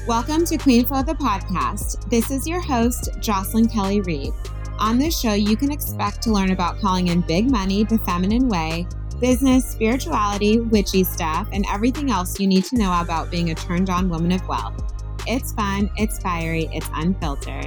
Welcome to Queen Flow, the podcast. This is your host, Jocelyn Kelly Reed. On this show, you can expect to learn about calling in big money the feminine way, business, spirituality, witchy stuff, and everything else you need to know about being a turned-on woman of wealth. It's fun, it's fiery, it's unfiltered.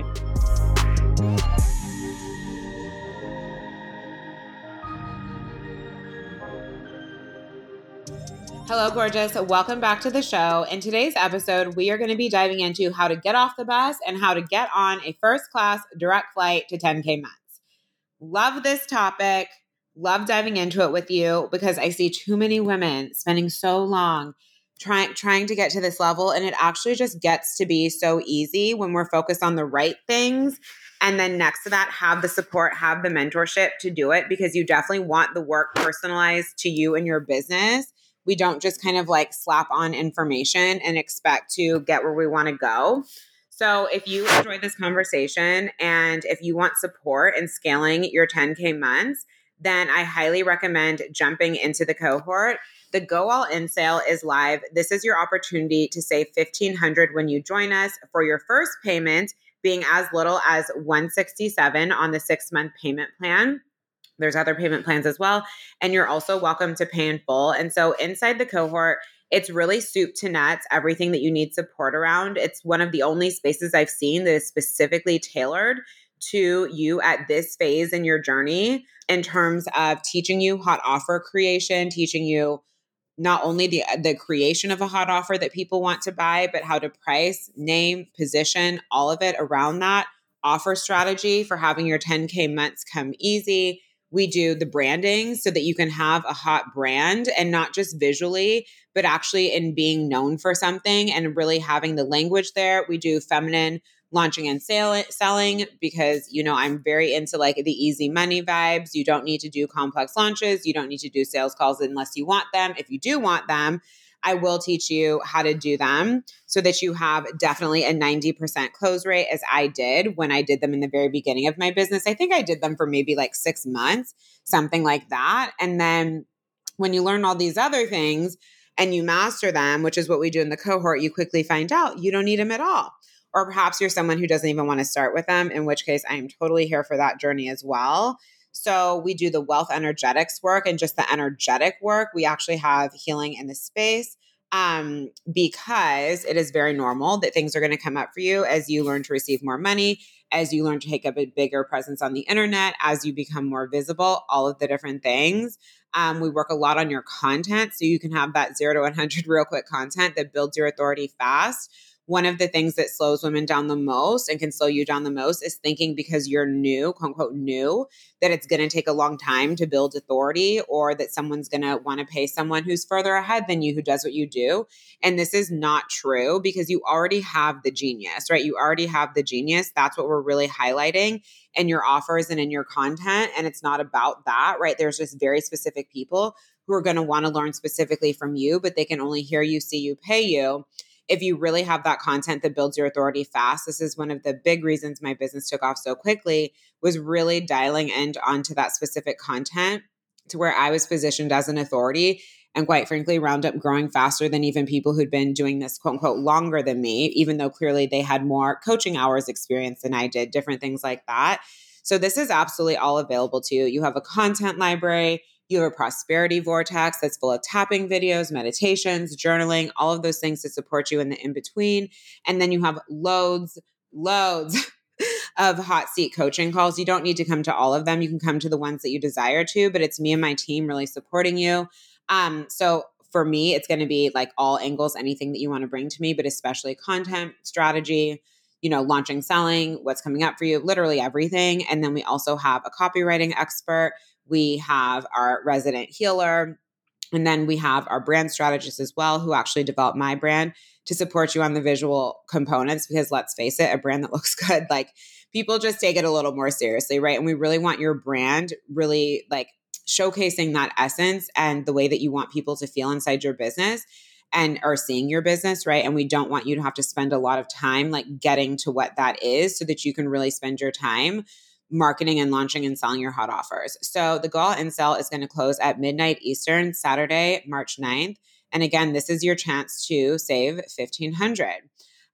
Hello, gorgeous. Welcome back to the show. In today's episode, we are going to be diving into how to get off the bus and how to get on a first-class direct flight to 10K months. Love this topic. Love diving into it with you because I see too many women spending so long trying to get to this level, and it actually just gets to be so easy when we're focused on the right things. And then next to that, have the support, have the mentorship to do it, because you definitely want the work personalized to you and your business. We don't just kind of like slap on information and expect to get where we want to go. So if you enjoyed this conversation and if you want support in scaling your 10K months, then I highly recommend jumping into the cohort. The Go All In sale is live. This is your opportunity to save $1,500 when you join us, for your first payment being as little as $167 on the 6-month payment plan. There's other payment plans as well. And you're also welcome to pay in full. And so inside the cohort, it's really soup to nuts, everything that you need support around. It's one of the only spaces I've seen that is specifically tailored to you at this phase in your journey, in terms of teaching you hot offer creation, teaching you not only the creation of a hot offer that people want to buy, but how to price, name, position, all of it around that offer strategy for having your 10K months come easy. We do the branding so that you can have a hot brand, and not just visually, but actually in being known for something and really having the language there. We do feminine launching and selling, because, you know, I'm very into like the easy money vibes. You don't need to do complex launches. You don't need to do sales calls unless you want them. If you do want them, I will teach you how to do them so that you have definitely a 90% close rate, as I did when I did them in the very beginning of my business. I think I did them for maybe like 6 months, something like that. And then when you learn all these other things and you master them, which is what we do in the cohort, you quickly find out you don't need them at all. Or perhaps you're someone who doesn't even want to start with them, in which case I am totally here for that journey as well. So we do the wealth energetics work and just the energetic work. We actually have healing in the space, because it is very normal that things are going to come up for you as you learn to receive more money, as you learn to take up a bigger presence on the internet, as you become more visible, all of the different things. We work a lot on your content so you can have that 0 to 100 real quick content that builds your authority fast. One of the things that slows women down the most and can slow you down the most is thinking, because you're new, quote unquote new, that it's going to take a long time to build authority, or that someone's going to want to pay someone who's further ahead than you, who does what you do. And this is not true, because you already have the genius, right? You already have the genius. That's what we're really highlighting in your offers and in your content. And it's not about that, right? There's just very specific people who are going to want to learn specifically from you, but they can only hear you, see you, pay you if you really have that content that builds your authority fast. This is one of the big reasons my business took off so quickly, was really dialing in onto that specific content to where I was positioned as an authority, and quite frankly, wound up growing faster than even people who'd been doing this quote unquote longer than me, even though clearly they had more coaching hours experience than I did, different things like that. So this is absolutely all available to you. You have a content library. You have a prosperity vortex that's full of tapping videos, meditations, journaling, all of those things to support you in the in-between. And then you have loads of hot seat coaching calls. You don't need to come to all of them. You can come to the ones that you desire to, but it's me and my team really supporting you. So for me, it's going to be like all angles, anything that you want to bring to me, but especially content, strategy, you know, launching, selling, what's coming up for you, literally everything. And then we also have a copywriting expert. We have our resident healer, and then we have our brand strategist as well, who actually developed my brand to support you on the visual components, because let's face it, a brand that looks good, like people just take it a little more seriously, right? And we really want your brand really like showcasing that essence and the way that you want people to feel inside your business and are seeing your business, right? And we don't want you to have to spend a lot of time like getting to what that is, so that you can really spend your time marketing and launching and selling your hot offers. So the Go All In sale is going to close at midnight Eastern, Saturday, March 9th. And again, this is your chance to save $1,500.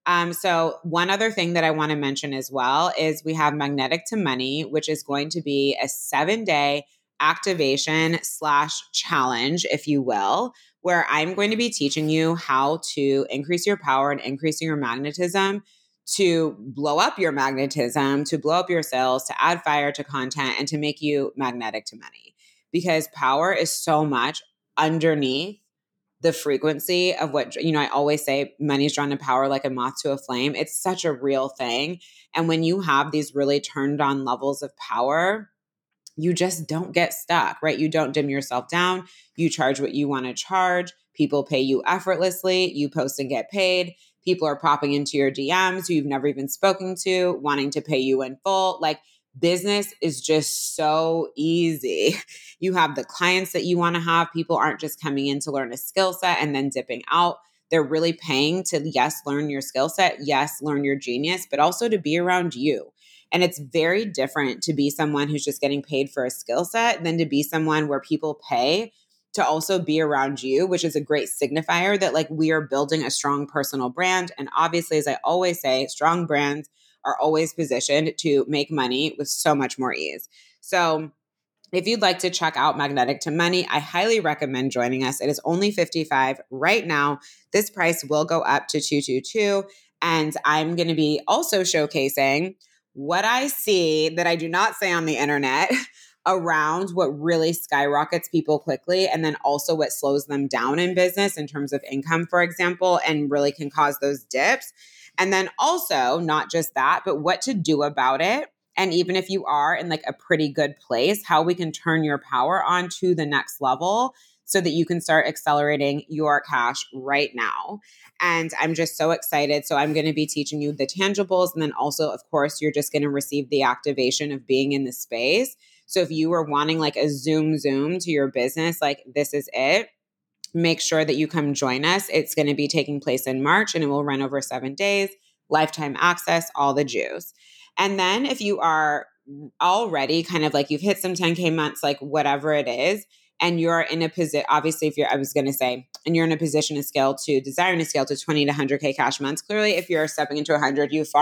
So one other thing that I want to mention as well is we have Magnetic to Money, which is going to be a 7-day activation / challenge, if you will, where I'm going to be teaching you how to increase your power and increasing your magnetism, to blow up your magnetism, to blow up your sales, to add fire to content, and to make you magnetic to money. Because power is so much underneath the frequency of what, I always say money is drawn to power like a moth to a flame. It's such a real thing. And when you have these really turned on levels of power, you just don't get stuck, right? You don't dim yourself down. You charge what you want to charge. People pay you effortlessly. You post and get paid. People are popping into your DMs who you've never even spoken to, wanting to pay you in full. Like, business is just so easy. You have the clients that you want to have. People aren't just coming in to learn a skill set and then dipping out. They're really paying to, yes, learn your skill set, yes, learn your genius, but also to be around you. And it's very different to be someone who's just getting paid for a skill set than to be someone where people pay to also be around you, which is a great signifier that like we are building a strong personal brand. And obviously, as I always say, strong brands are always positioned to make money with so much more ease. So if you'd like to check out Magnetic to Money, I highly recommend joining us. It is only $55 right now. This price will go up to $222. And I'm going to be also showcasing what I see that I do not say on the internet around what really skyrockets people quickly, and then also what slows them down in business in terms of income, for example, and really can cause those dips. And then also, not just that, but what to do about it. And even if you are in like a pretty good place, how we can turn your power on to the next level so that you can start accelerating your cash right now. And I'm just so excited. So I'm going to be teaching you the tangibles. And then also, of course, you're just going to receive the activation of being in the space. So if you are wanting like a zoom to your business, like this is it. Make sure that you come join us. It's going to be taking place in March and it will run over 7 days, lifetime access, all the juice. And then if you are already kind of like you've hit some 10K months, like whatever it is, and you're in a position, obviously, if you're, I was going to say, and you're in a position to scale to desiring to scale to 20 to 100K cash months. Clearly, if you're stepping into 100, you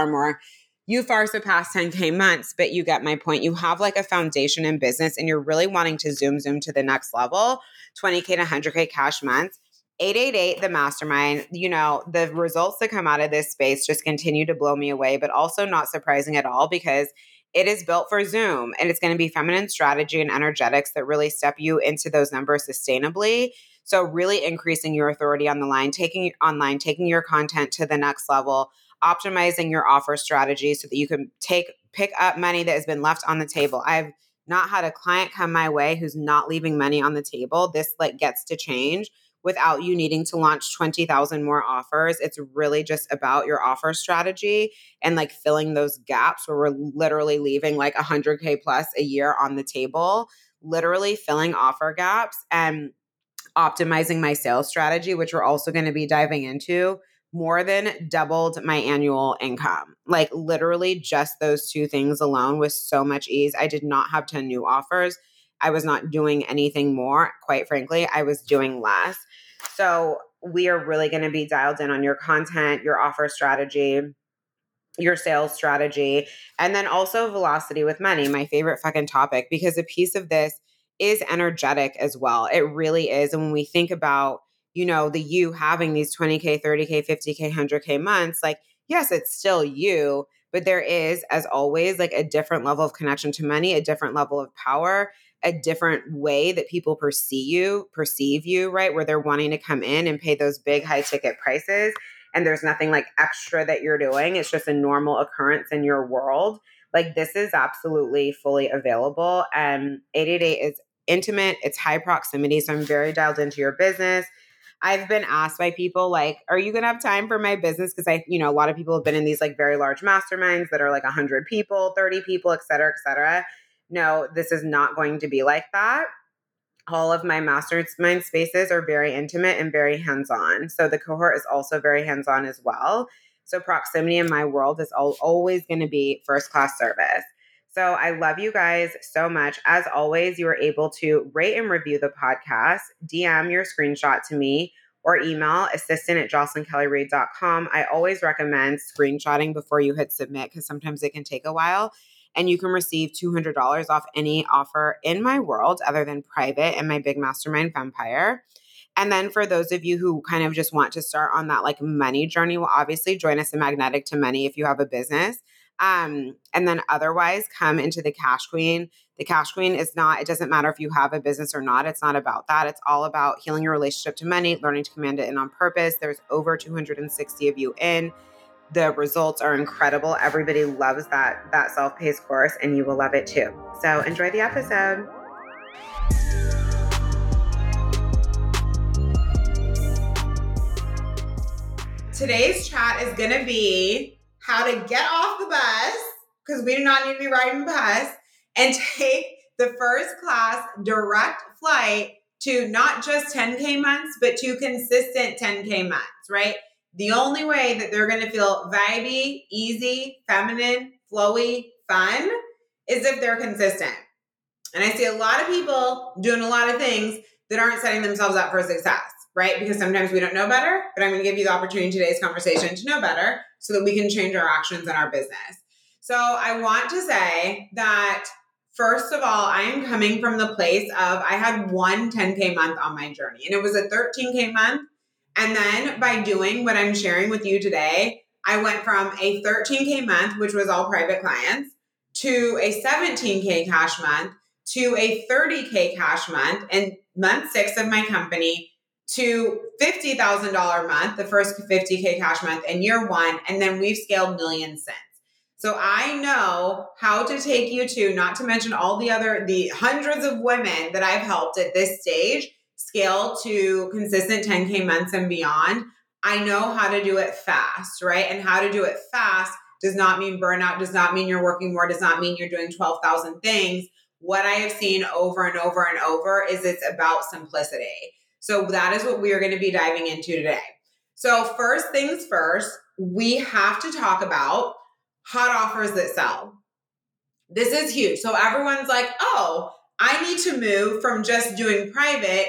far surpass 10K months, but you get my point. You have like a foundation in business and you're really wanting to zoom to the next level, 20K to 100K cash months. 888, the mastermind, the results that come out of this space just continue to blow me away, but also not surprising at all because it is built for Zoom and it's going to be feminine strategy and energetics that really step you into those numbers sustainably. So really increasing your authority on the line, taking your content to the next level, optimizing your offer strategy so that you can pick up money that has been left on the table. I've not had a client come my way who's not leaving money on the table. This like gets to change without you needing to launch 20,000 more offers. It's really just about your offer strategy and like filling those gaps where we're literally leaving like 100K plus a year on the table, literally filling offer gaps and optimizing my sales strategy, which we're also going to be diving into. More than doubled my annual income. Like literally just those two things alone with so much ease. I did not have 10 new offers. I was not doing anything more. Quite frankly, I was doing less. So we are really going to be dialed in on your content, your offer strategy, your sales strategy, and then also velocity with money, my favorite fucking topic, because a piece of this is energetic as well. It really is. And when we think about, the you having these 20K, 30K, 50K, 100K months, like, yes, it's still you, but there is, as always, like a different level of connection to money, a different level of power, a different way that people perceive you, right? Where they're wanting to come in and pay those big high ticket prices. And there's nothing like extra that you're doing. It's just a normal occurrence in your world. Like this is absolutely fully available. And 888 is intimate. It's high proximity. So I'm very dialed into your business. I've been asked by people like, are you going to have time for my business? Because a lot of people have been in these like very large masterminds that are like 100 people, 30 people, et cetera, et cetera. No, this is not going to be like that. All of my mastermind spaces are very intimate and very hands-on. So the cohort is also very hands-on as well. So proximity in my world is always going to be first-class service. So I love you guys so much. As always, you are able to rate and review the podcast, DM your screenshot to me, or email assistant@jocelynkellyreid.com. I always recommend screenshotting before you hit submit because sometimes it can take a while. And you can receive $200 off any offer in my world other than private and my big mastermind Vampire. And then for those of you who kind of just want to start on that like money journey, will obviously join us in Magnetic to Money if you have a business. And then otherwise come into the Cash Queen. The Cash Queen is not, it doesn't matter if you have a business or not. It's not about that. It's all about healing your relationship to money, learning to command it in on purpose. There's over 260 of you in. The results are incredible. Everybody loves that self-paced course and you will love it too. So enjoy the episode. Today's chat is going to be how to get off the bus, because we do not need to be riding the bus, and take the first class direct flight to not just 10K months, but to consistent 10K months, right? The only way that they're going to feel vibey, easy, feminine, flowy, fun is if they're consistent. And I see a lot of people doing a lot of things that aren't setting themselves up for success, right? Because sometimes we don't know better, but I'm going to give you the opportunity in today's conversation to know better so that we can change our actions in our business. So I want to say that, first of all, I am coming from the place of I had one 10K month on my journey, and it was a 13K month. And then by doing what I'm sharing with you today, I went from a 13K month, which was all private clients, to a 17K cash month, to a 30K cash month, and month 6 of my company, to $50,000 month, the first 50K cash month in year 1. And then we've scaled millions since. So I know how to take you to, not to mention all the hundreds of women that I've helped at this stage scale to consistent 10K months and beyond. I know how to do it fast, right? And how to do it fast does not mean burnout, does not mean you're working more, does not mean you're doing 12,000 things. What I have seen over and over and over is it's about simplicity. So that is what we are going to be diving into today. So first things first, we have to talk about hot offers that sell. This is huge. So everyone's like, oh, I need to move from just doing private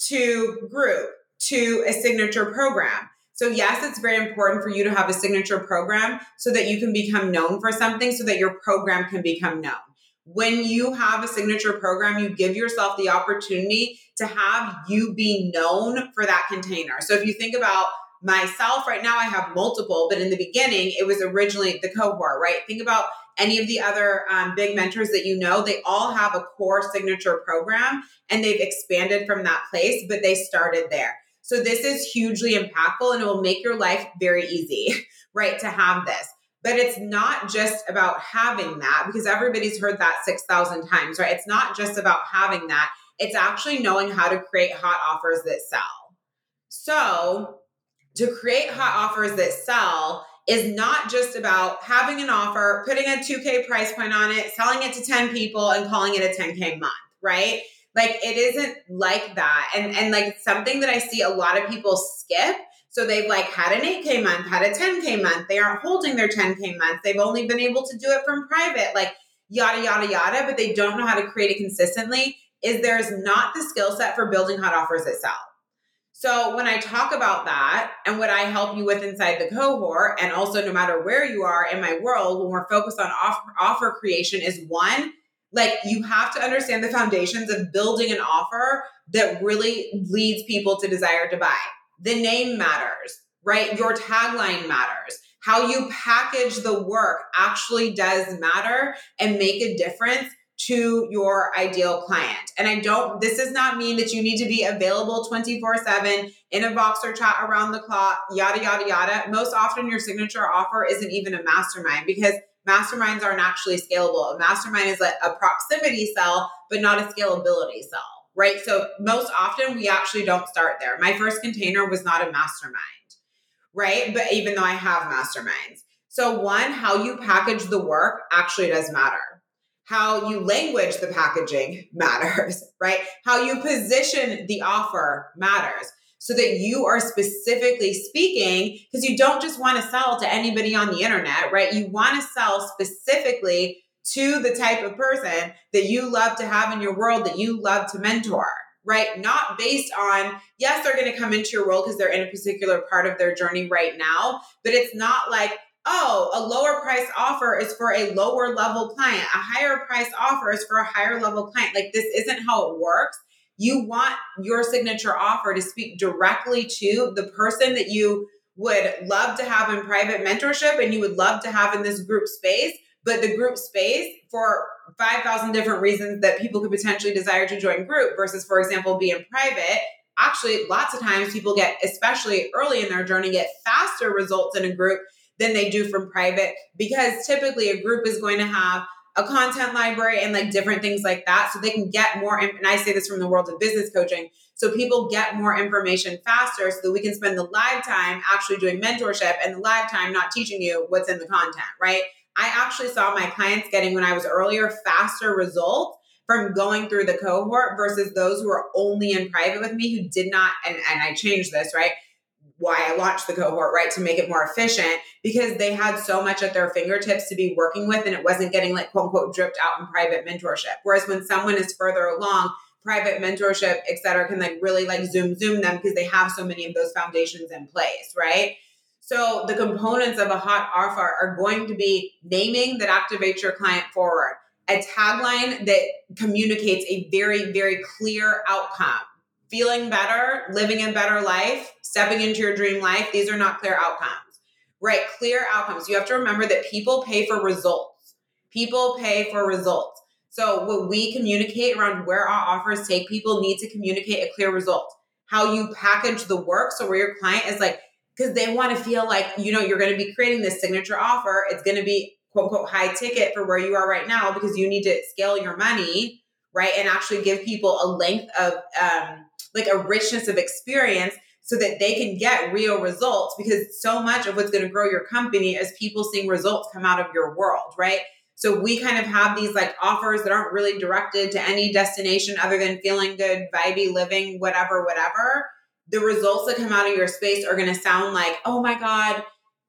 to group to a signature program. So yes, it's very important for you to have a signature program so that you can become known for something, so that your program can become known. When you have a signature program, you give yourself the opportunity to have you be known for that container. So if you think about myself right now, I have multiple, but in the beginning, it was originally the cohort, right? Think about any of the other big mentors that you know, they all have a core signature program and they've expanded from that place, but they started there. So this is hugely impactful and it will make your life very easy, right, to have this. But it's not just about having that, because everybody's heard that 6,000 times, right? It's not just about having that. It's actually knowing how to create hot offers that sell. So to create hot offers that sell is not just about having an offer, putting a 2K price point on it, selling it to 10 people and calling it a 10K month, right? Like it isn't like that. And like something that I see a lot of people skip. So they've like had an 8K month, had a 10K month. They aren't holding their 10K month. They've only been able to do it from private, like yada, yada, yada, but they don't know how to create it consistently. There's not the skill set for building hot offers that sell. So when I talk about that and what I help you with inside the cohort, and also no matter where you are in my world, when we're focused on offer creation is one, like you have to understand the foundations of building an offer that really leads people to desire to buy. The name matters, right? Your tagline matters. How you package the work actually does matter and make a difference to your ideal client. And this does not mean that you need to be available 24/7 in a Voxer chat around the clock, yada, yada, yada. Most often your signature offer isn't even a mastermind, because masterminds aren't actually scalable. A mastermind is like a proximity sell, but not a scalability sell, right? So most often we actually don't start there. My first container was not a mastermind, right? But even though I have masterminds. So one, how you package the work actually does matter. How you language the packaging matters, right? How you position the offer matters, so that you are specifically speaking, because you don't just want to sell to anybody on the internet, right? You want to sell specifically to the type of person that you love to have in your world, that you love to mentor, right? Not based on, yes, they're going to come into your role because they're in a particular part of their journey right now, but it's not like, oh, a lower price offer is for a lower level client. A higher price offer is for a higher level client. Like, this isn't how it works. You want your signature offer to speak directly to the person that you would love to have in private mentorship and you would love to have in this group space, but the group space, for 5,000 different reasons that people could potentially desire to join group versus, for example, be in private. Actually, lots of times people get, especially early in their journey, get faster results in a group than they do from private, because typically a group is going to have a content library and like different things like that. So they can get more, and I say this from the world of business coaching. So people get more information faster so that we can spend the live time actually doing mentorship and the live time not teaching you what's in the content, right? I actually saw my clients getting, when I was earlier, faster results from going through the cohort versus those who are only in private with me who did not, and I changed this, right? Why I launched the cohort, right? To make it more efficient, because they had so much at their fingertips to be working with and it wasn't getting like quote unquote dripped out in private mentorship. Whereas when someone is further along, private mentorship, et cetera, can like really like zoom them because they have so many of those foundations in place, right? So the components of a hot offer are going to be naming that activates your client forward, a tagline that communicates a very, very clear outcome. Feeling better, living a better life, stepping into your dream life, these are not clear outcomes, right? Clear outcomes. You have to remember that people pay for results. People pay for results. So what we communicate around where our offers take people need to communicate a clear result. How you package the work, so where your client is like, because they want to feel like, you know, you're going to be creating this signature offer. It's going to be quote unquote high ticket for where you are right now because you need to scale your money, right? And actually give people a length of, like a richness of experience so that they can get real results, because so much of what's going to grow your company is people seeing results come out of your world, right? So we kind of have these like offers that aren't really directed to any destination other than feeling good, vibey living, whatever. The results that come out of your space are going to sound like, oh my God,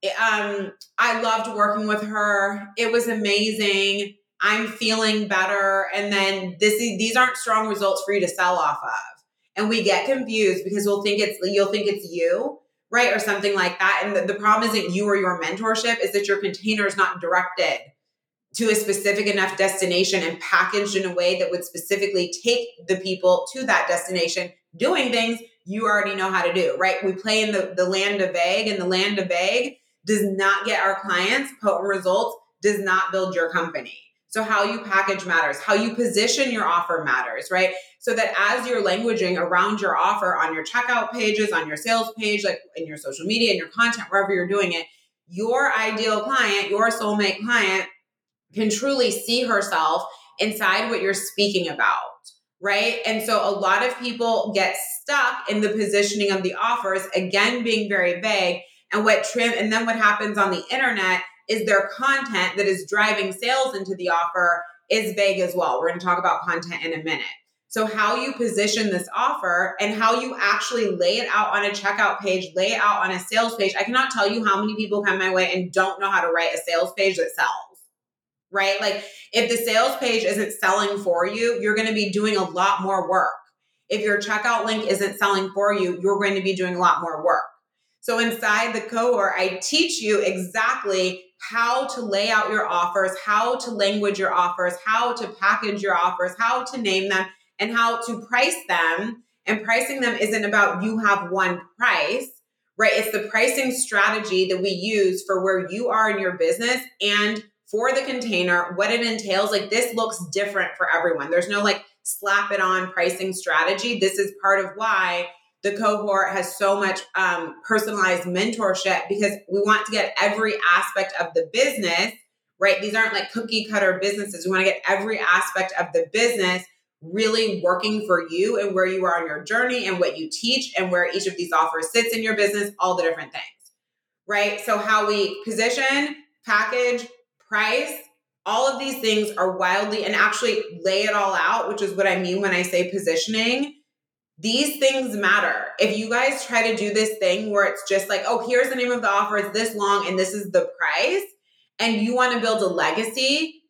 I loved working with her. It was amazing. I'm feeling better. And then these aren't strong results for you to sell off of. And we get confused because you'll think it's you, right? Or something like that. And the problem isn't you or your mentorship, is that your container is not directed to a specific enough destination and packaged in a way that would specifically take the people to that destination doing things you already know how to do, right? We play in the land of vague, and the land of vague does not get our clients potent results, does not build your company. So how you package matters, how you position your offer matters, right? So that as you're languaging around your offer on your checkout pages, on your sales page, like in your social media, in your content, wherever you're doing it, your ideal client, your soulmate client can truly see herself inside what you're speaking about, right? And so a lot of people get stuck in the positioning of the offers, again, being very vague. And then what happens on the internet is their content that is driving sales into the offer is vague as well. We're going to talk about content in a minute. So how you position this offer and how you actually lay it out on a checkout page, lay it out on a sales page. I cannot tell you how many people come my way and don't know how to write a sales page that sells. Right? Like if the sales page isn't selling for you, you're going to be doing a lot more work. If your checkout link isn't selling for you, you're going to be doing a lot more work. So inside the cohort, I teach you exactly how to lay out your offers, how to language your offers, how to package your offers, how to name them, and how to price them. And pricing them isn't about you have one price, right? It's the pricing strategy that we use for where you are in your business and for the container, what it entails. Like this looks different for everyone. There's no like slap it on pricing strategy. This is part of why the cohort has so much personalized mentorship, because we want to get every aspect of the business, right? These aren't like cookie cutter businesses. We want to get every aspect of the business really working for you and where you are on your journey and what you teach and where each of these offers sits in your business, all the different things, right? So how we position, package, price, all of these things are wildly, and actually lay it all out, which is what I mean when I say positioning. These things matter. If you guys try to do this thing where it's just like, oh, here's the name of the offer, it's this long, and this is the price, and you want to build a legacy,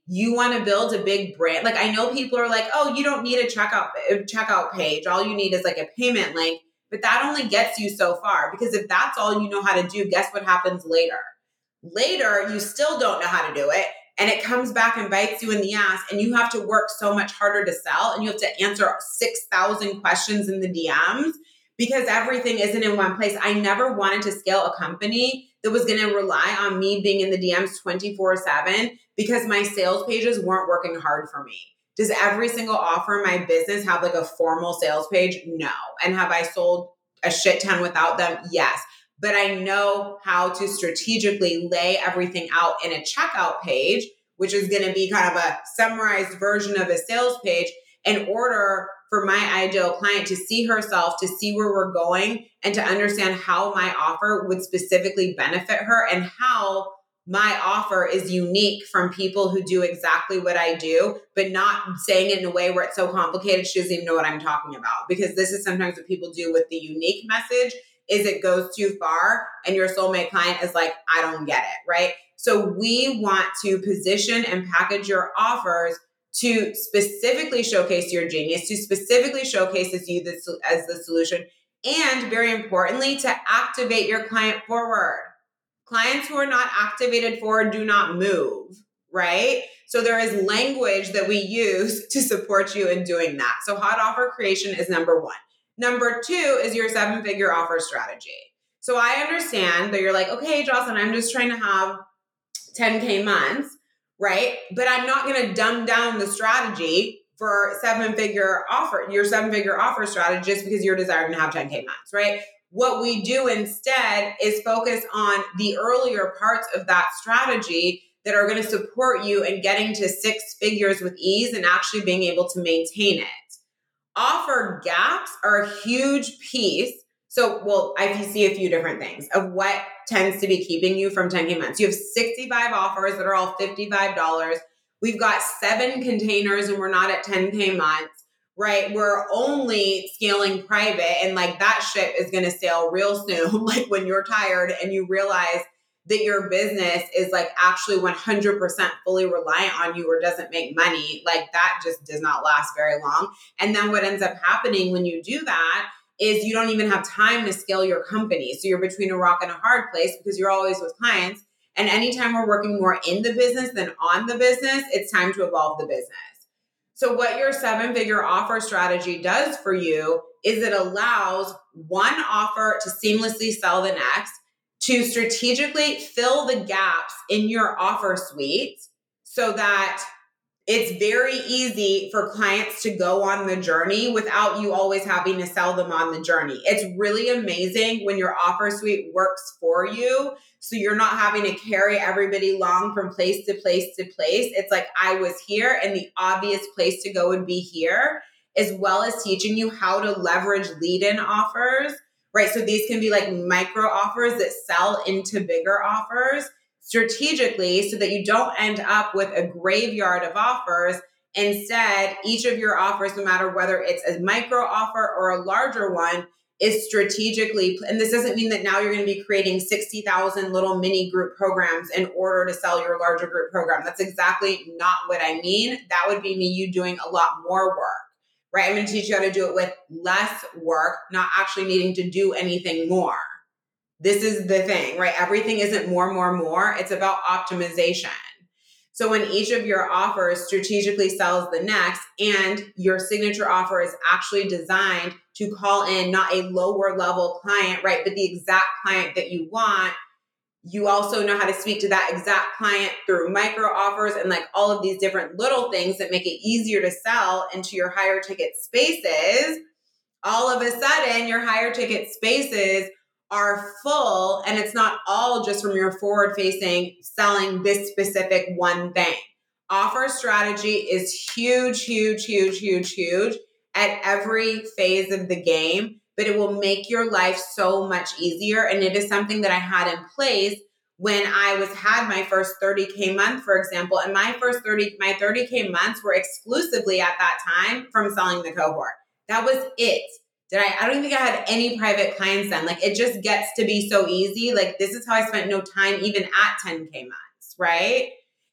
you want to build a big brand. Like I know people are like, oh, you don't need a checkout page. All you need is like a payment link. But that only gets you so far, because if that's all you know how to do, guess what happens later? Later, you still don't know how to do it. And it comes back and bites you in the ass, and you have to work so much harder to sell, and you have to answer 6,000 questions in the DMs because everything isn't in one place. I never wanted to scale a company that was going to rely on me being in the DMs 24/7 because my sales pages weren't working hard for me. Does every single offer in my business have like a formal sales page? No. And have I sold a shit ton without them? Yes. But I know how to strategically lay everything out in a checkout page, which is going to be kind of a summarized version of a sales page, in order for my ideal client to see herself, to see where we're going, and to understand how my offer would specifically benefit her and how my offer is unique from people who do exactly what I do, but not saying it in a way where it's so complicated she doesn't even know what I'm talking about. Because this is sometimes what people do with the unique message, is it goes too far and your soulmate client is like, I don't get it, right? So we want to position and package your offers to specifically showcase your genius, to specifically showcase as you as the solution, and very importantly, to activate your client forward. Clients who are not activated forward do not move, right? So there is language that we use to support you in doing that. So hot offer creation is number one. Number two is your 7-figure offer strategy. So I understand that you're like, okay, Jocelyn, I'm just trying to have 10K months, right? But I'm not going to dumb down the strategy for your 7-figure offer strategy just because you're desiring to have 10K months, right? What we do instead is focus on the earlier parts of that strategy that are going to support you in getting to 6 figures with ease and actually being able to maintain it. Offer gaps are a huge piece. So, I see a few different things of what tends to be keeping you from 10K months. You have 65 offers that are all $55. We've got 7 containers and we're not at 10K months, right? We're only scaling private, and like that ship is going to sail real soon. Like when you're tired and you realize that your business is like actually 100% fully reliant on you or doesn't make money, like that just does not last very long. And then what ends up happening when you do that is you don't even have time to scale your company. So you're between a rock and a hard place because you're always with clients. And anytime we're working more in the business than on the business, it's time to evolve the business. So what your 7-figure offer strategy does for you is it allows one offer to seamlessly sell the next, to strategically fill the gaps in your offer suite so that it's very easy for clients to go on the journey without you always having to sell them on the journey. It's really amazing when your offer suite works for you. So you're not having to carry everybody along from place to place to place. It's like I was here and the obvious place to go would be here, as well as teaching you how to leverage lead-in offers, right? So these can be like micro offers that sell into bigger offers strategically so that you don't end up with a graveyard of offers. Instead, each of your offers, no matter whether it's a micro offer or a larger one, is strategically, and this doesn't mean that now you're going to be creating 60,000 little mini group programs in order to sell your larger group program. That's exactly not what I mean. That would be you doing a lot more work, right? I'm going to teach you how to do it with less work, not actually needing to do anything more. This is the thing, right? Everything isn't more. It's about optimization. So when each of your offers strategically sells the next, and your signature offer is actually designed to call in not a lower level client, right, but the exact client that you want, you also know how to speak to that exact client through micro offers and like all of these different little things that make it easier to sell into your higher ticket spaces. All of a sudden, your higher ticket spaces are full, and it's not all just from your forward facing selling this specific one thing. Offer strategy is huge at every phase of the game, but it will make your life so much easier. And it is something that I had in place when I had my first 30K month, for example, and my 30K months were exclusively at that time from selling the cohort. That was it. I don't even think I had any private clients then. Like it just gets to be so easy. Like this is how I spent no time even at 10K months, right?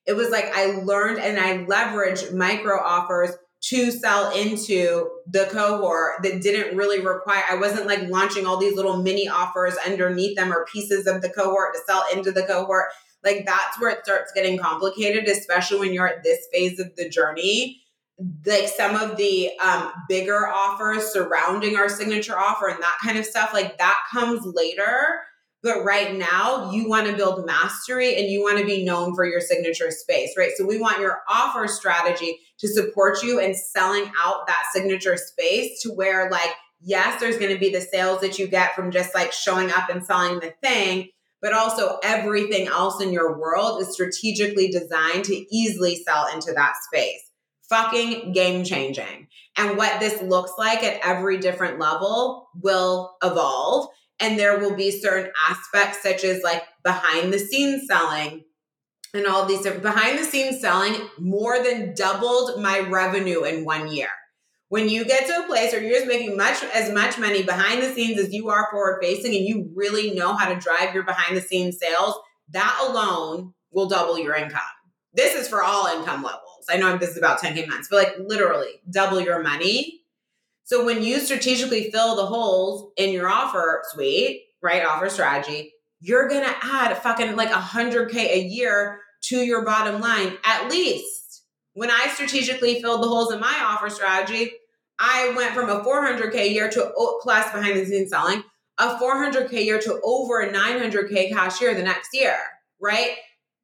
It was like I learned and I leveraged micro offers to sell into the cohort that didn't really require, I wasn't like launching all these little mini offers underneath them or pieces of the cohort to sell into the cohort. Like that's where it starts getting complicated, especially when you're at this phase of the journey. Like some of the bigger offers surrounding our signature offer and that kind of stuff, like that comes later. But right now, you want to build mastery and you want to be known for your signature space, right? So we want your offer strategy to support you in selling out that signature space to where, like, yes, there's going to be the sales that you get from just like showing up and selling the thing, but also everything else in your world is strategically designed to easily sell into that space. Fucking game changing. And what this looks like at every different level will evolve. And there will be certain aspects such as like behind the scenes selling and all these different behind the scenes selling more than doubled my revenue in 1 year. When you get to a place where you're just making as much money behind the scenes as you are forward facing and you really know how to drive your behind the scenes sales, that alone will double your income. This is for all income levels. I know this is about 10K months, but like literally double your money. So when you strategically fill the holes in your offer suite, right, offer strategy, you're going to add fucking like 100K a year to your bottom line, at least. When I strategically filled the holes in my offer strategy, I went from a 400K a year to plus behind the scenes selling, a 400K a year to over a 900K cash year the next year, right?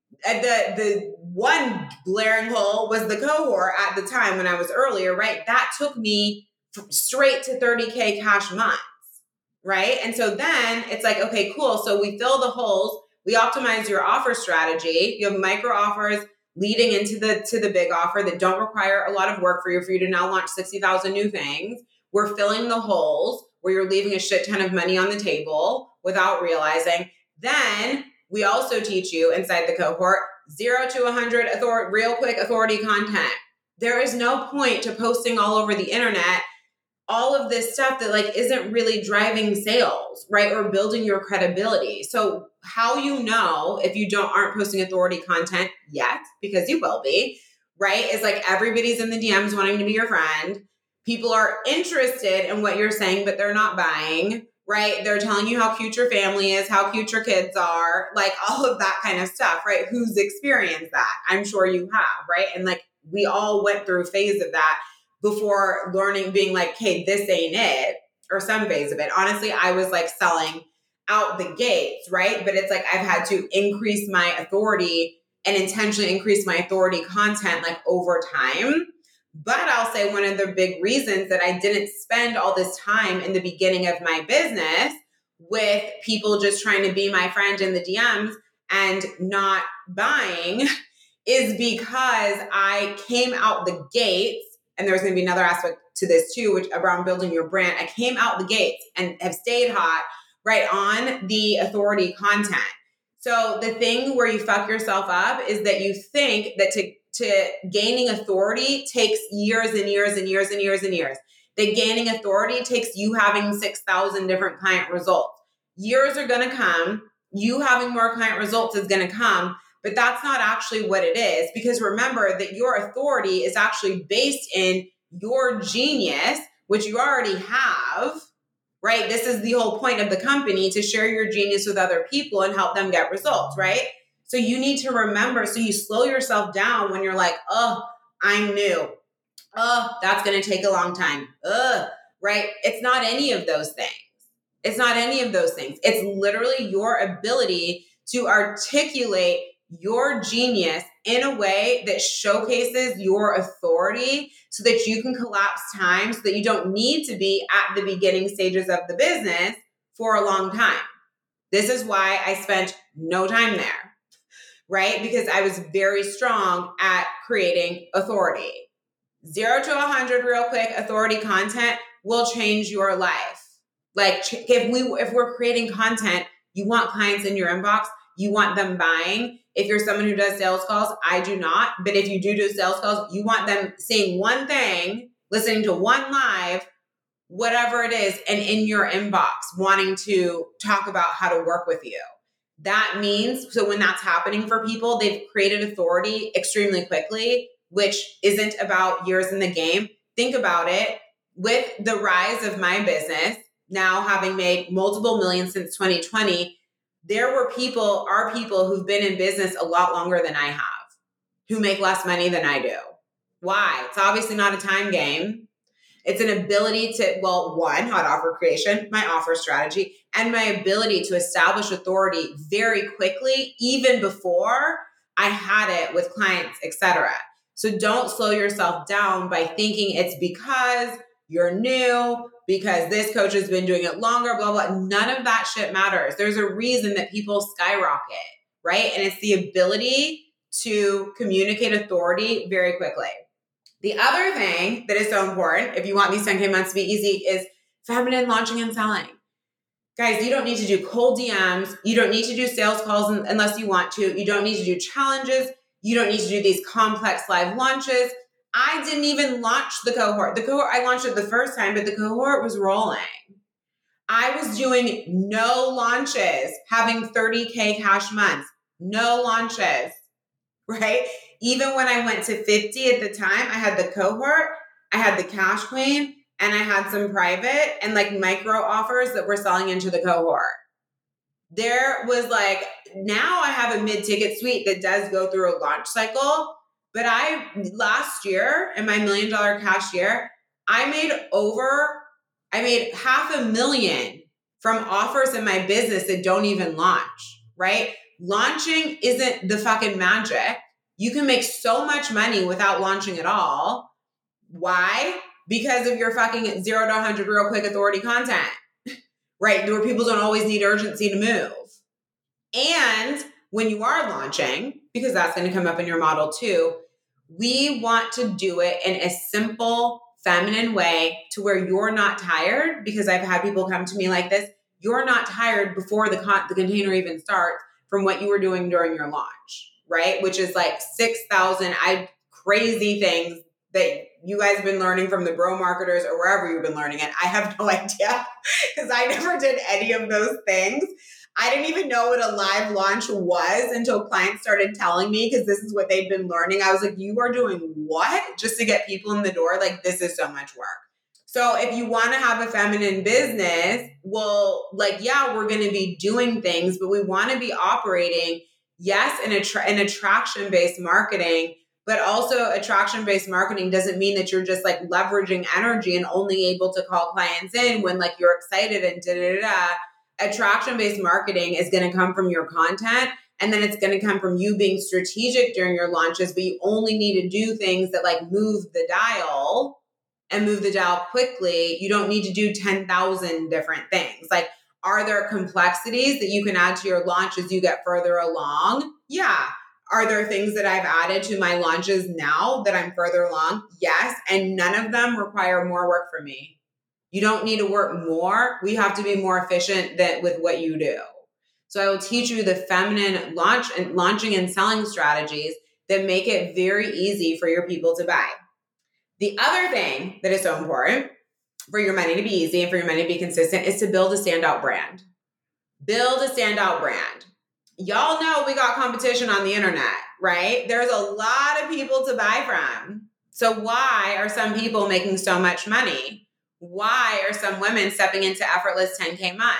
The one glaring hole was the cohort at the time when I was earlier, right? That took me straight to 30K cash months, right? And so then it's like, okay, cool. So we fill the holes, we optimize your offer strategy. You have micro offers leading into the big offer that don't require a lot of work for you to now launch 60,000 new things. We're filling the holes where you're leaving a shit ton of money on the table without realizing. Then we also teach you inside the cohort 0 to 100 real quick authority content. There is no point to posting all over the internet all of this stuff that like isn't really driving sales, right? Or building your credibility. So how you know if you aren't posting authority content yet, because you will be, right? Is like everybody's in the DMs wanting to be your friend. People are interested in what you're saying, but they're not buying, right? They're telling you how cute your family is, how cute your kids are, like all of that kind of stuff, right? Who's experienced that? I'm sure you have, right? And like we all went through a phase of that before learning, being like, hey, this ain't it, or some phase of it. Honestly, I was like selling out the gates, right? But it's like I've had to increase my authority and intentionally increase my authority content like over time. But I'll say one of the big reasons that I didn't spend all this time in the beginning of my business with people just trying to be my friend in the DMs and not buying is because I came out the gates. And there's going to be another aspect to this too, which around building your brand. I came out the gates and have stayed hot right on the authority content. So the thing where you fuck yourself up is that you think that to gaining authority takes years and years and years and years and years. That gaining authority takes you having 6,000 different client results. Years are going to come. You having more client results is going to come. But that's not actually what it is, because remember that your authority is actually based in your genius, which you already have, right? This is the whole point of the company, to share your genius with other people and help them get results, right? So you need to remember, so you slow yourself down when you're like, oh, I'm new. Oh, that's going to take a long time. Right? It's not any of those things. It's not any of those things. It's literally your ability to articulate your genius in a way that showcases your authority so that you can collapse time, so that you don't need to be at the beginning stages of the business for a long time. This is why I spent no time there, right? Because I was very strong at creating authority. 0 to 100 real quick authority content will change your life. Like if we're creating content, you want clients in your inbox, you want them buying. If you're someone who does sales calls, I do not. But if you do sales calls, you want them seeing one thing, listening to one live, whatever it is, and in your inbox wanting to talk about how to work with you. That means, so when that's happening for people, they've created authority extremely quickly, which isn't about years in the game. Think about it. With the rise of my business, now having made multiple millions since 2020, there were people, are people who've been in business a lot longer than I have, who make less money than I do. Why? It's obviously not a time game. It's an ability to, well, one, hot offer creation, my offer strategy, and my ability to establish authority very quickly, even before I had it with clients, etc. So don't slow yourself down by thinking it's because you're new, because this coach has been doing it longer, blah, blah. None of that shit matters. There's a reason that people skyrocket, right? And it's the ability to communicate authority very quickly. The other thing that is so important, if you want these 10K months to be easy, is feminine launching and selling. Guys, you don't need to do cold DMs. You don't need to do sales calls unless you want to. You don't need to do challenges. You don't need to do these complex live launches. I didn't even launch the cohort. The cohort, I launched it the first time, but the cohort was rolling. I was doing no launches, having 30K cash months, no launches, right? Even when I went to 50 at the time, I had the cohort, I had the cash queen, and I had some private and like micro offers that were selling into the cohort. There was like, now I have a mid-ticket suite that does go through a launch cycle. But last year in my $1 million cash year, I made $500,000 from offers in my business that don't even launch, right? Launching isn't the fucking magic. You can make so much money without launching at all. Why? Because of your fucking 0 to 100 real quick authority content, right? Where people don't always need urgency to move. And when you are launching, because that's going to come up in your model too, we want to do it in a simple, feminine way to where you're not tired, because I've had people come to me like this. You're not tired before the container even starts from what you were doing during your launch, right? Which is like 6,000 crazy things that you guys have been learning from the bro marketers or wherever you've been learning it. I have no idea because I never did any of those things. I didn't even know what a live launch was until clients started telling me, because this is what they'd been learning. I was like, you are doing what? Just to get people in the door? Like, this is so much work. So if you want to have a feminine business, well, like, yeah, we're going to be doing things, but we want to be operating, yes, in attraction-based marketing, but also attraction-based marketing doesn't mean that you're just like leveraging energy and only able to call clients in when like you're excited and da-da-da-da. Attraction-based marketing is going to come from your content, and then it's going to come from you being strategic during your launches, but you only need to do things that like move the dial and move the dial quickly. You don't need to do 10,000 different things. Like, are there complexities that you can add to your launch as you get further along? Yeah. Are there things that I've added to my launches now that I'm further along? Yes. And none of them require more work from me. You don't need to work more. We have to be more efficient with what you do. So I will teach you the feminine launching and selling strategies that make it very easy for your people to buy. The other thing that is so important for your money to be easy and for your money to be consistent is to build a standout brand. Build a standout brand. Y'all know we got competition on the internet, right? There's a lot of people to buy from. So why are some people making so much money? Why are some women stepping into effortless 10K months?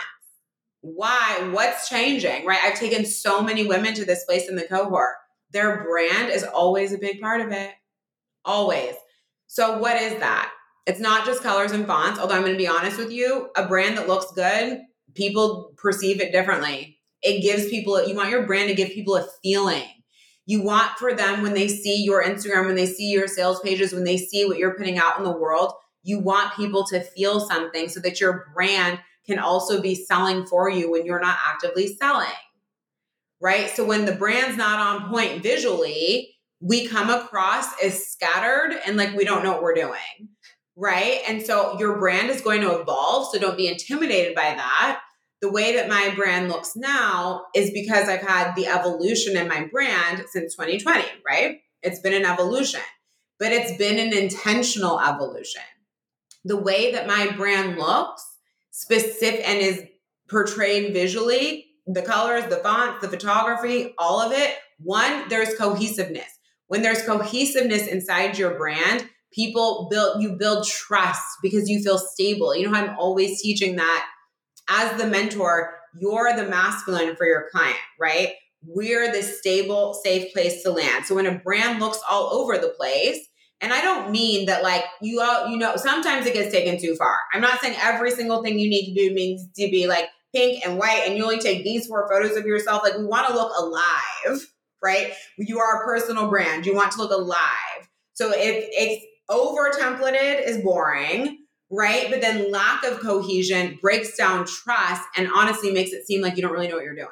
Why? What's changing, right? I've taken so many women to this place in the cohort. Their brand is always a big part of it. Always. So what is that? It's not just colors and fonts, although I'm going to be honest with you, a brand that looks good, people perceive it differently. It gives people, you want your brand to give people a feeling. You want for them, when they see your Instagram, when they see your sales pages, when they see what you're putting out in the world, you want people to feel something so that your brand can also be selling for you when you're not actively selling, right? So when the brand's not on point visually, we come across as scattered and like we don't know what we're doing, right? And so your brand is going to evolve, so don't be intimidated by that. The way that my brand looks now is because I've had the evolution in my brand since 2020, right? It's been an evolution, but it's been an intentional evolution. The way that my brand looks specific and is portrayed visually the colors, the fonts, the photography, all of it. One, there's cohesiveness. When there's cohesiveness inside your brand, you build trust because you feel stable. You know, I'm always teaching that as the mentor, you're the masculine for your client, right? We're the stable, safe place to land. So when a brand looks all over the place, and I don't mean that like, sometimes it gets taken too far. I'm not saying every single thing you need to do means to be like pink and white and you only take these 4 photos of yourself. Like we want to look alive, right? You are a personal brand. You want to look alive. So if it's over templated is boring, right? But then lack of cohesion breaks down trust and honestly makes it seem like you don't really know what you're doing.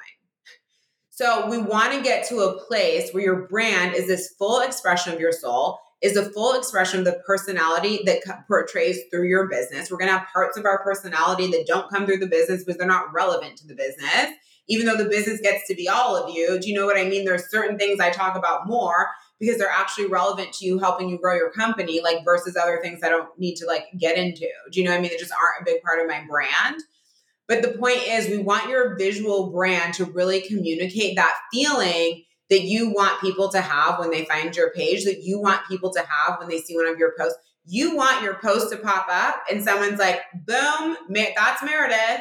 So we want to get to a place where your brand is this full expression of your soul, is a full expression of the personality that portrays through your business. We're going to have parts of our personality that don't come through the business because they're not relevant to the business, even though the business gets to be all of you. Do you know what I mean? There's certain things I talk about more because they're actually relevant to you, helping you grow your company, like versus other things I don't need to like get into. Do you know what I mean? They just aren't a big part of my brand. But the point is, we want your visual brand to really communicate that feeling that you want people to have when they find your page, that you want people to have when they see one of your posts. You want your post to pop up and someone's like, boom, that's Meredith.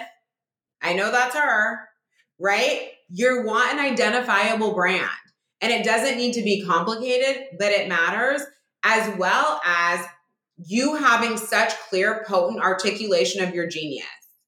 I know that's her, right? You want an identifiable brand. And it doesn't need to be complicated, but it matters, as well as you having such clear, potent articulation of your genius.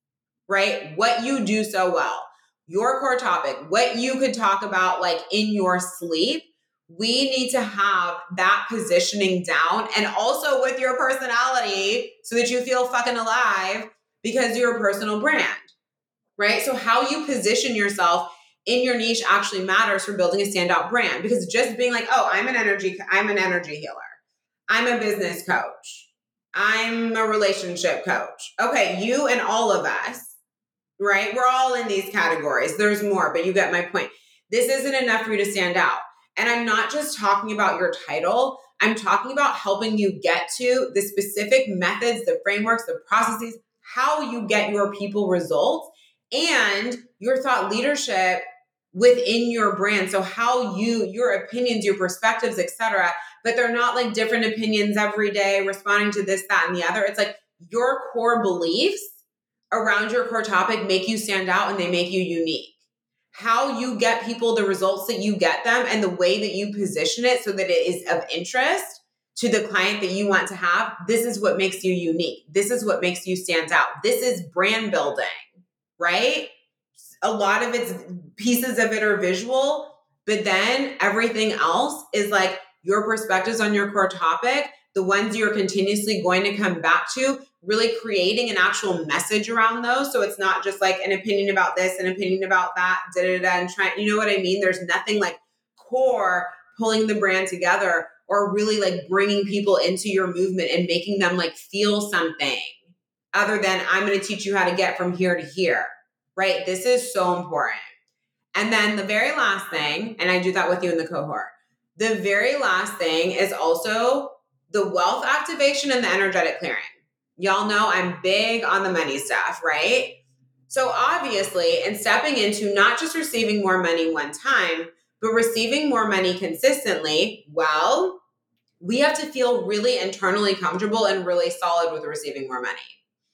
Right? What you do so well, your core topic, what you could talk about like in your sleep. We need to have that positioning down and also with your personality so that you feel fucking alive because you're a personal brand, right? So how you position yourself in your niche actually matters for building a standout brand, because just being like, oh, I'm an energy healer. I'm a business coach. I'm a relationship coach. Okay, you and all of us, right? We're all in these categories. There's more, but you get my point. This isn't enough for you to stand out. And I'm not just talking about your title. I'm talking about helping you get to the specific methods, the frameworks, the processes, how you get your people results and your thought leadership within your brand. So how your opinions, your perspectives, etc. But they're not like different opinions every day, responding to this, that, and the other. It's like your core beliefs around your core topic make you stand out and they make you unique. How you get people the results that you get them and the way that you position it so that it is of interest to the client that you want to have, this is what makes you unique. This is what makes you stand out. This is brand building, right? A lot of pieces of it are visual, but then everything else is like your perspectives on your core topic, the ones you're continuously going to come back to, really creating an actual message around those. So it's not just like an opinion about this, an opinion about that, and trying, you know what I mean? There's nothing like core pulling the brand together or really like bringing people into your movement and making them like feel something other than I'm going to teach you how to get from here to here, right? This is so important. And then the very last thing, and I do that with you in the cohort, the very last thing is also the wealth activation and the energetic clearing. Y'all know I'm big on the money stuff, right? So obviously, in stepping into not just receiving more money one time, but receiving more money consistently, well, we have to feel really internally comfortable and really solid with receiving more money.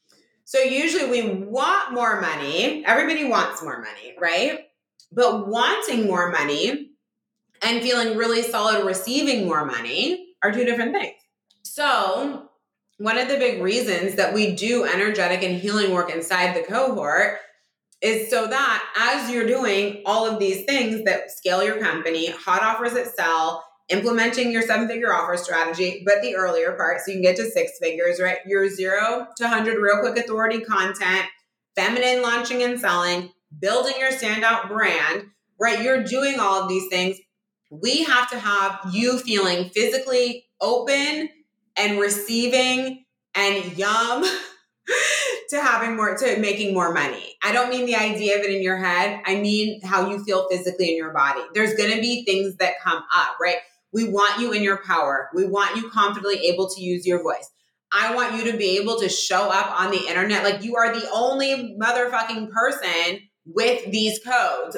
So usually we want more money. Everybody wants more money, right? But wanting more money and feeling really solid receiving more money are two different things. So one of the big reasons that we do energetic and healing work inside the cohort is so that as you're doing all of these things that scale your company, hot offers that sell, implementing your 7-figure offer strategy, but the earlier part, so you can get to 6 figures, right? Your 0 to 100 real quick authority content, feminine launching and selling, building your standout brand, right? You're doing all of these things. We have to have you feeling physically open and receiving and yum to having more, to making more money. I don't mean the idea of it in your head. I mean how you feel physically in your body. There's going to be things that come up, right? We want you in your power. We want you confidently able to use your voice. I want you to be able to show up on the internet like you are the only motherfucking person with these codes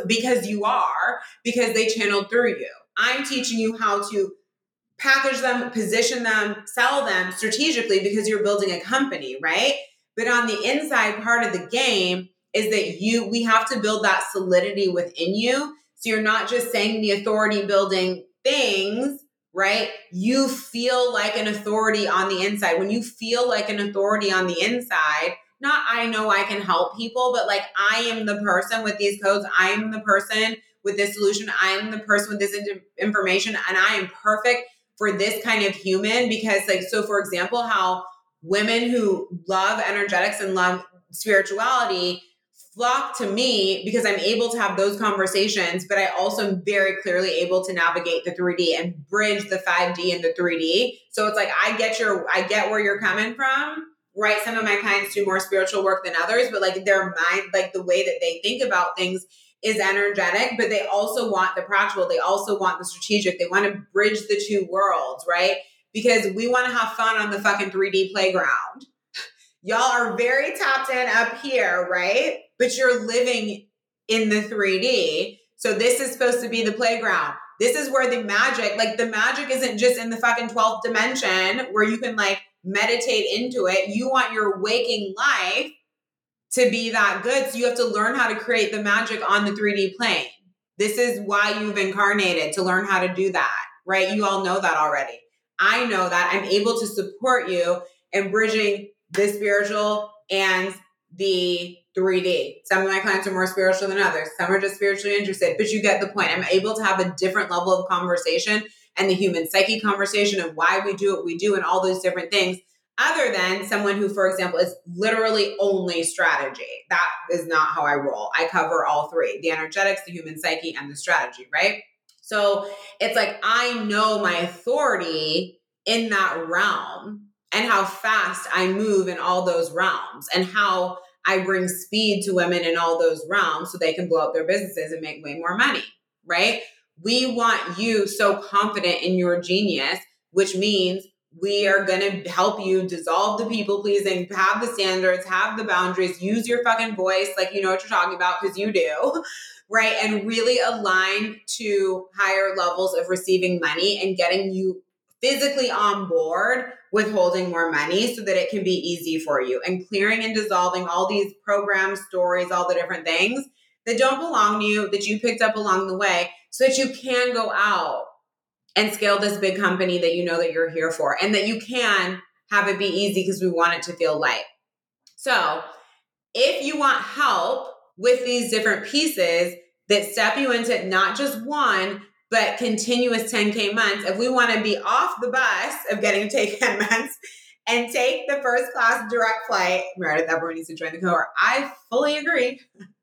because they channeled through you. I'm teaching you how to package them, position them, sell them strategically because you're building a company, right? But on the inside part of the game is that we have to build that solidity within you. So you're not just saying the authority building things, right? You feel like an authority on the inside. When you feel like an authority on the inside, not I know I can help people, but like I am the person with these codes. I am the person with this solution. I am the person with this information, and I am perfect for this kind of human. Because like, so for example, how women who love energetics and love spirituality flock to me because I'm able to have those conversations, but I also am very clearly able to navigate the 3D and bridge the 5D and the 3D. So it's like, I get where you're coming from, right? Some of my clients do more spiritual work than others, but like their mind, like the way that they think about things is energetic, but they also want the practical. They also want the strategic. They want to bridge the two worlds, right? Because we want to have fun on the fucking 3D playground. Y'all are very tapped in up here, right? But you're living in the 3D. So this is supposed to be the playground. This is where the magic isn't just in the fucking 12th dimension where you can like meditate into it. You want your waking life to be that good. So you have to learn how to create the magic on the 3D plane. This is why you've incarnated, to learn how to do that, right? You all know that already. I know that. I'm able to support you in bridging the spiritual and the 3D. Some of my clients are more spiritual than others. Some are just spiritually interested, but you get the point. I'm able to have a different level of conversation and the human psyche conversation and why we do what we do and all those different things, other than someone who, for example, is literally only strategy. That is not how I roll. I cover all three: the energetics, the human psyche, and the strategy, right? So it's like, I know my authority in that realm and how fast I move in all those realms and how I bring speed to women in all those realms so they can blow up their businesses and make way more money, right? We want you so confident in your genius, which means we are going to help you dissolve the people pleasing, have the standards, have the boundaries, use your fucking voice like you know what you're talking about because you do, right? And really align to higher levels of receiving money and getting you physically on board with holding more money so that it can be easy for you, and clearing and dissolving all these programs, stories, all the different things that don't belong to you, that you picked up along the way, so that you can go out and scale this big company that you know that you're here for, and that you can have it be easy because we want it to feel light. So if you want help with these different pieces that step you into not just one, but continuous 10K months, if we want to be off the bus of getting to take 10 months and take the first class direct flight, Meredith, everyone needs to join the cohort. I fully agree.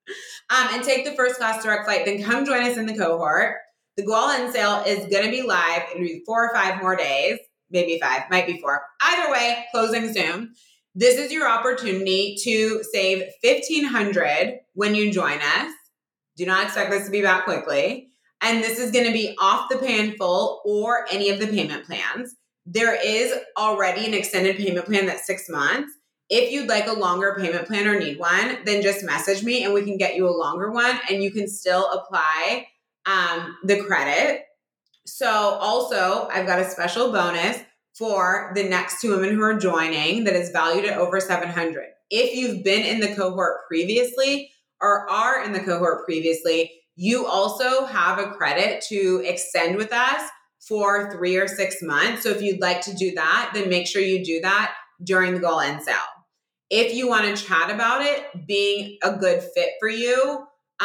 And take the first class direct flight, then come join us in the cohort. The Goal-In sale is going to be live. It'll be 4 or 5 more days, maybe 5, might be 4. Either way, closing soon. This is your opportunity to save $1,500 when you join us. Do not expect this to be back quickly. And this is going to be off the pay in full or any of the payment plans. There is already an extended payment plan that's 6 months. If you'd like a longer payment plan or need one, then just message me and we can get you a longer one, and you can still apply the credit. So also, I've got a special bonus for the next 2 women who are joining that is valued at over $700. If you've been in the cohort previously or are in the cohort previously, you also have a credit to extend with us for 3 or 6 months. So if you'd like to do that, then make sure you do that during the Goal-In sale. If you want to chat about it being a good fit for you,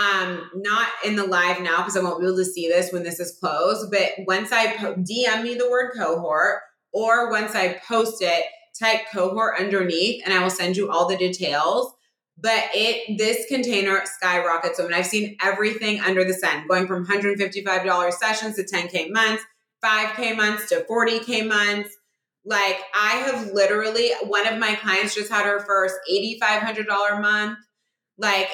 not in the live now because I won't be able to see this when this is closed, but once I DM me the word cohort, or once I post it, type cohort underneath and I will send you all the details. But this container skyrockets. So I've seen everything under the sun, going from $155 sessions to 10K months, 5K months to 40K months. Like, I have literally, one of my clients just had her first $8,500 month. Like,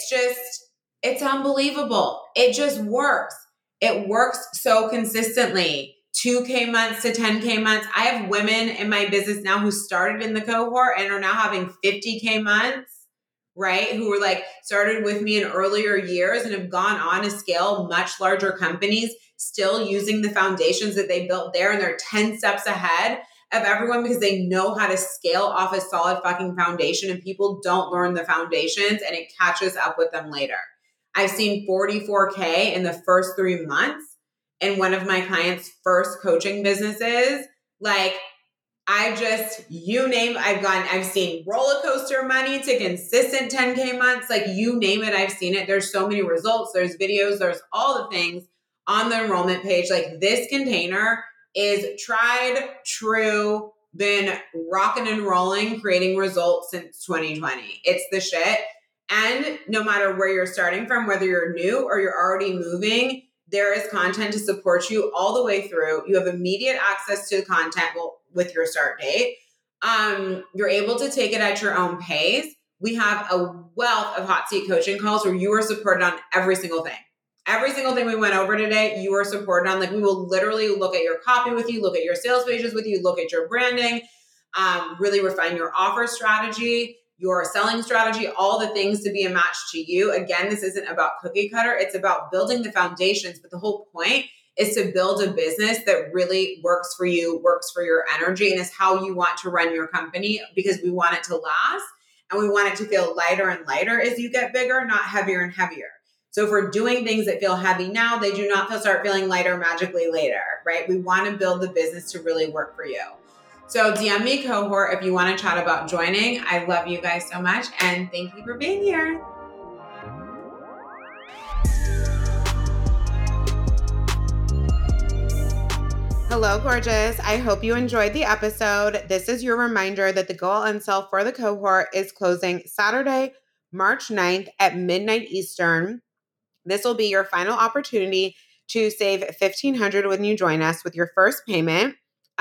it's unbelievable. It just works. It works so consistently. 2K months to 10K months. I have women in my business now who started in the cohort and are now having 50K months. right? Who were like started with me in earlier years and have gone on to scale much larger companies, still using the foundations that they built there. And they're 10 steps ahead of everyone because they know how to scale off a solid fucking foundation, and people don't learn the foundations and it catches up with them later. I've seen 44K in the first 3 months in one of my clients' first coaching businesses. Like, you name, I've seen roller coaster money to consistent 10K months. Like, you name it, I've seen it. There's so many results. There's videos. There's all the things on the enrollment page. Like, this container is tried, true, been rocking and rolling, creating results since 2020. It's the shit. And no matter where you're starting from, whether you're new or you're already moving, there is content to support you all the way through. You have immediate access to the content with your start date. You're able to take it at your own pace. We have a wealth of hot seat coaching calls where you are supported on every single thing. Every single thing we went over today, you are supported on. Like, we will literally look at your copy with you, look at your sales pages with you, look at your branding, really refine your offer strategy, your selling strategy, all the things to be a match to you. Again, this isn't about cookie cutter. It's about building the foundations. But the whole point is to build a business that really works for you, works for your energy, and is how you want to run your company, because we want it to last and we want it to feel lighter and lighter as you get bigger, not heavier and heavier. So if we're doing things that feel heavy now, they do not start feeling lighter magically later, right? We want to build the business to really work for you. So DM me cohort if you want to chat about joining. I love you guys so much, and thank you for being here. Hello, gorgeous. I hope you enjoyed the episode. This is your reminder that the Go All In Sale for the cohort is closing Saturday, March 9th at midnight Eastern. This will be your final opportunity to save $1,500 when you join us with your first payment.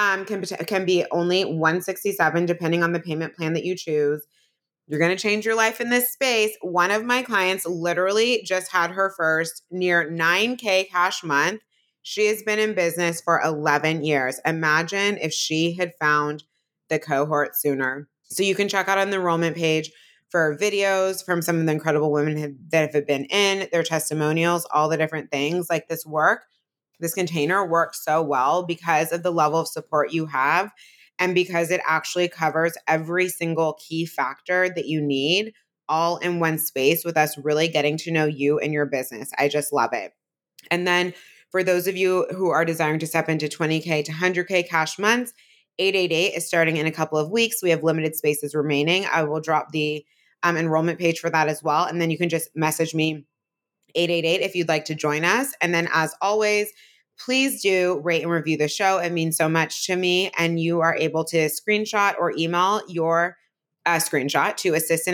Can be only $167 depending on the payment plan that you choose. You're going to change your life in this space. One of my clients literally just had her first near 9K cash month. She has been in business for 11 years. Imagine if she had found the cohort sooner. So you can check out on the enrollment page for videos from some of the incredible women that have been in, their testimonials, all the different things. Like, this container works so well because of the level of support you have, and because it actually covers every single key factor that you need all in one space, with us really getting to know you and your business. I just love it. And then for those of you who are desiring to step into 20K to 100K cash months, 888 is starting in a couple of weeks. We have limited spaces remaining. I will drop the enrollment page for that as well. And then you can just message me 888 if you'd like to join us. And then, as always, please do rate and review the show. It means so much to me. And you are able to screenshot or email your screenshot to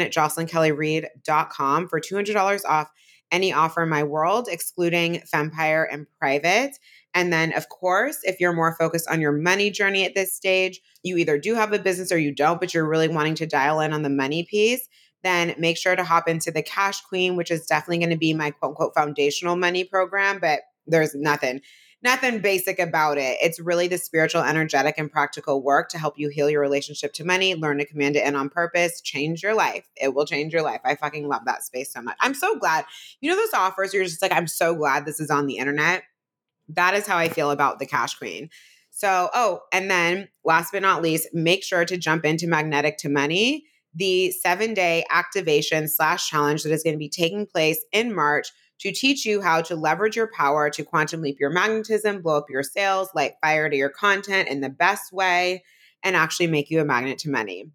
assistant@jocelynkellyreid.com for $200 off any offer in my world, excluding Fempire and Private. And then, of course, if you're more focused on your money journey at this stage, you either do have a business or you don't, but you're really wanting to dial in on the money piece, then make sure to hop into the Cash Queen, which is definitely going to be my quote unquote foundational money program, but there's nothing basic about it. It's really the spiritual, energetic, and practical work to help you heal your relationship to money, learn to command it in on purpose, change your life. It will change your life. I fucking love that space so much. I'm so glad. You know those offers, you're just like, I'm so glad this is on the internet. That is how I feel about the Cash Queen. So, and then last but not least, make sure to jump into Magnetic to Money, the 7-day activation / challenge that is going to be taking place in March to teach you how to leverage your power to quantum leap your magnetism, blow up your sales, light fire to your content in the best way, and actually make you a magnet to money.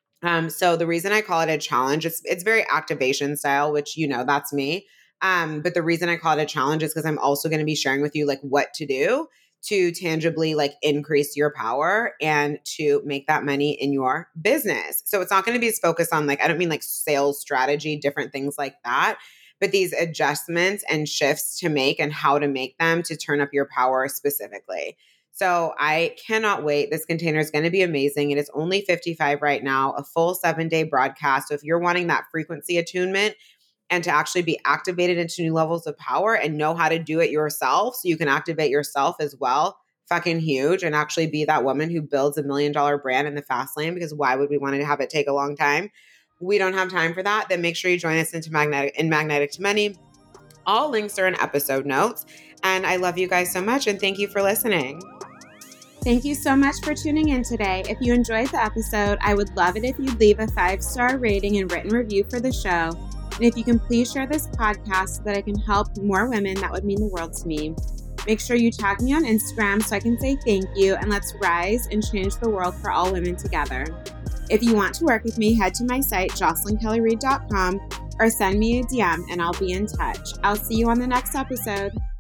So the reason I call it a challenge, it's very activation style, which, that's me. But the reason I call it a challenge is because I'm also going to be sharing with you like what to do to tangibly like increase your power and to make that money in your business. So it's not going to be as focused on like, I don't mean like sales strategy, different things like that, but these adjustments and shifts to make and how to make them to turn up your power specifically. So I cannot wait. This container is going to be amazing. It is only $55 right now, a full 7-day broadcast. So if you're wanting that frequency attunement and to actually be activated into new levels of power and know how to do it yourself so you can activate yourself as well, fucking huge, and actually be that woman who builds $1 million brand in the fast lane, because why would we want to have it take a long time? we don't have time for that, then make sure you join us in Magnetic to Many. All links are in episode notes. And I love you guys so much. And thank you for listening. Thank you so much for tuning in today. If you enjoyed the episode, I would love it if you'd leave a 5-star rating and written review for the show. And if you can please share this podcast so that I can help more women, that would mean the world to me. Make sure you tag me on Instagram so I can say thank you, and let's rise and change the world for all women together. If you want to work with me, head to my site, JocelynKellyReid.com, or send me a DM and I'll be in touch. I'll see you on the next episode.